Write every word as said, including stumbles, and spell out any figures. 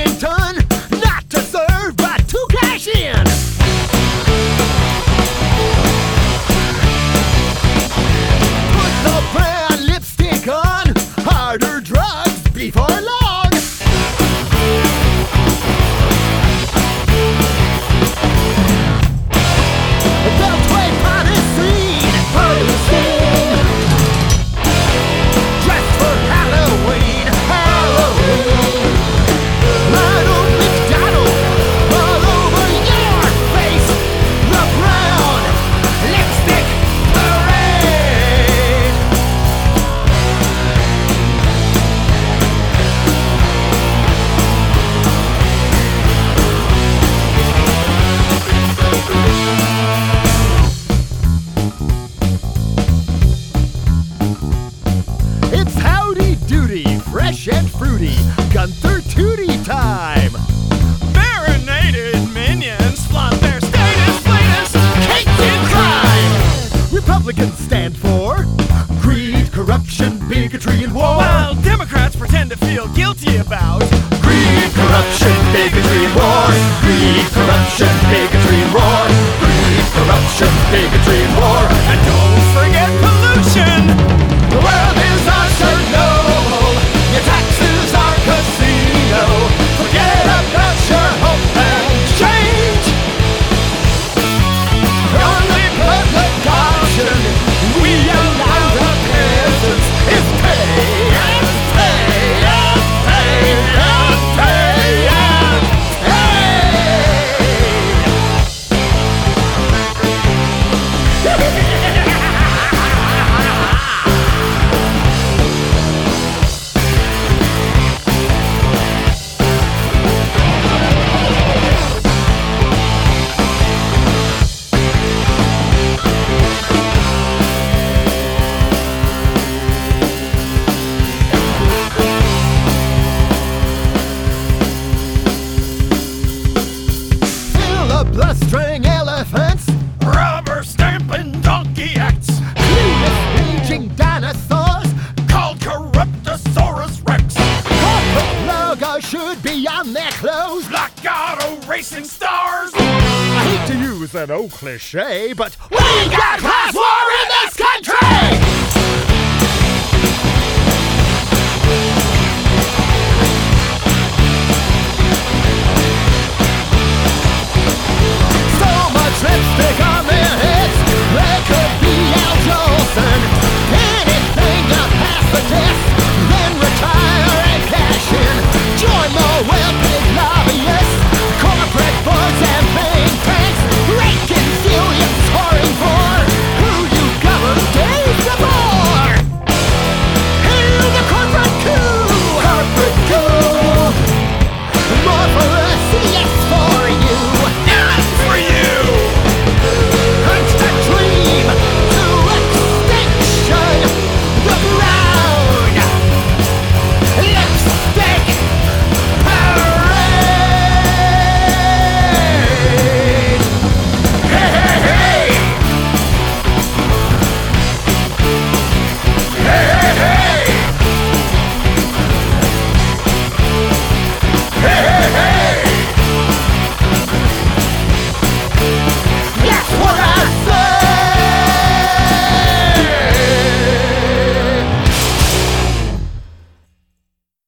Washington, not to serve but to cash in. Put the brand lipstick on, harder drugs before long. Beltway party scene, party scene. Dressed for Halloween, Halloween. Ronald McDonald, all over your face. The brown lipstick parade. It's howdy doody, fresh and fruity, Gunther Tootie time. Marinated minions flaunt their status, latest cakes in crime. Republicans stand for greed, corruption, bigotry, and war. While Democrats pretend to feel guilty about Greed, corruption, bigotry, and war. Greed, corruption, bigotry, and war. Greed, corruption, bigotry, and war. and don't forget pollution. The world is our Chernobyl. Your taxes are casino. Forget about your hope and change. The only public option we allow the peasants is pay and pay and pay and pay and filibustering elephants, Rubber stamping donkey acts penis-raging dinosaurs. called Corruptosaurus Rex. Corporate logo should be on their clothes. Black auto racing stars. I hate to use an old cliche, but we got class war in the